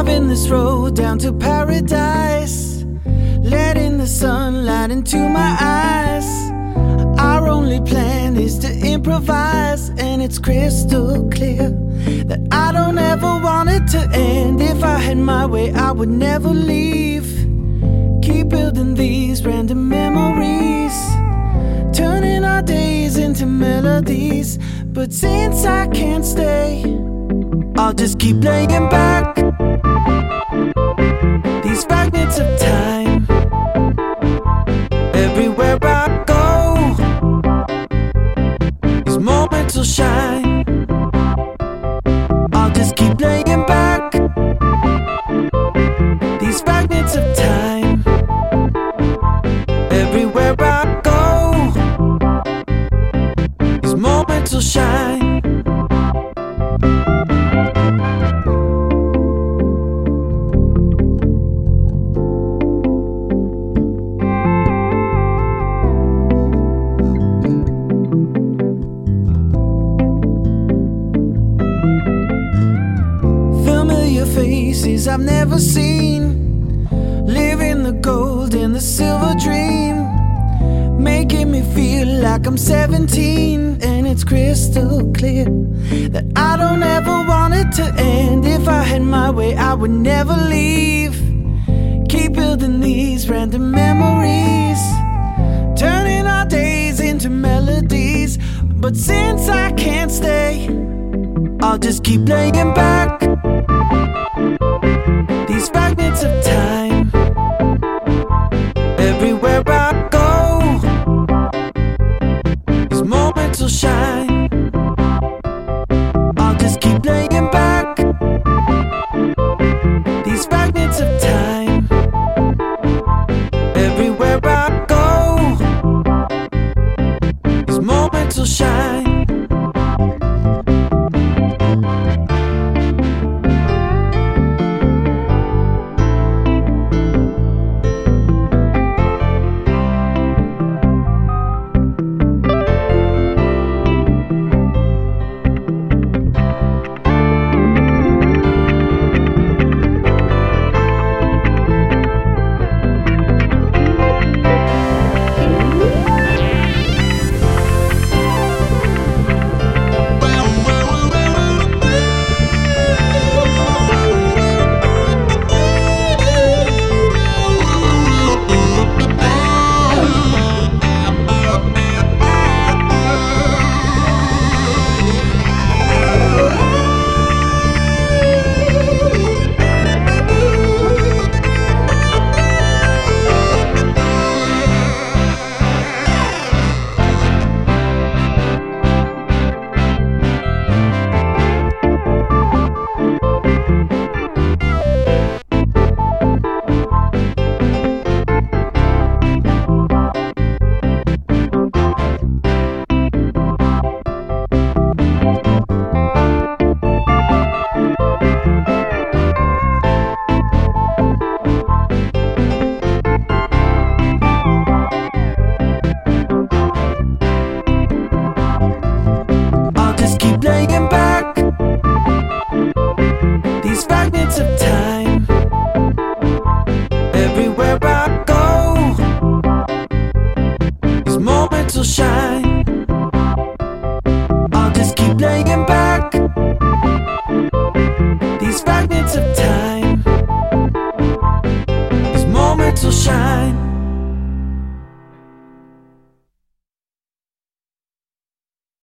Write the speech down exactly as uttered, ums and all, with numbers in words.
Driving this road down to paradise, letting the sunlight into my eyes. Our only plan is to improvise, and it's crystal clear that I don't ever want it to end. If I had my way, I would never leave. Keep building these random memories, turning our days into melodies. But since I can't stay, I'll just keep laying back these fragments of time. Everywhere I go, these moments will shine. I'll just keep laying back these fragments of time. Everywhere I go, these moments will shine. Faces I've never seen, living the gold and the silver dream, making me feel like I'm seventeen. And it's crystal clear that I don't ever want it to end. If I had my way, I would never leave. Keep building these random memories, turning our days into melodies. But since I can't stay, I'll just keep laying back these fragments of time. Everywhere I go, these moments will shine. I'll just keep laying back these fragments of time. Everywhere I go, these moments will shine. Laying back these fragments of time. Everywhere I go, these moments will shine. I'll just keep laying back these fragments of time. These moments will shine.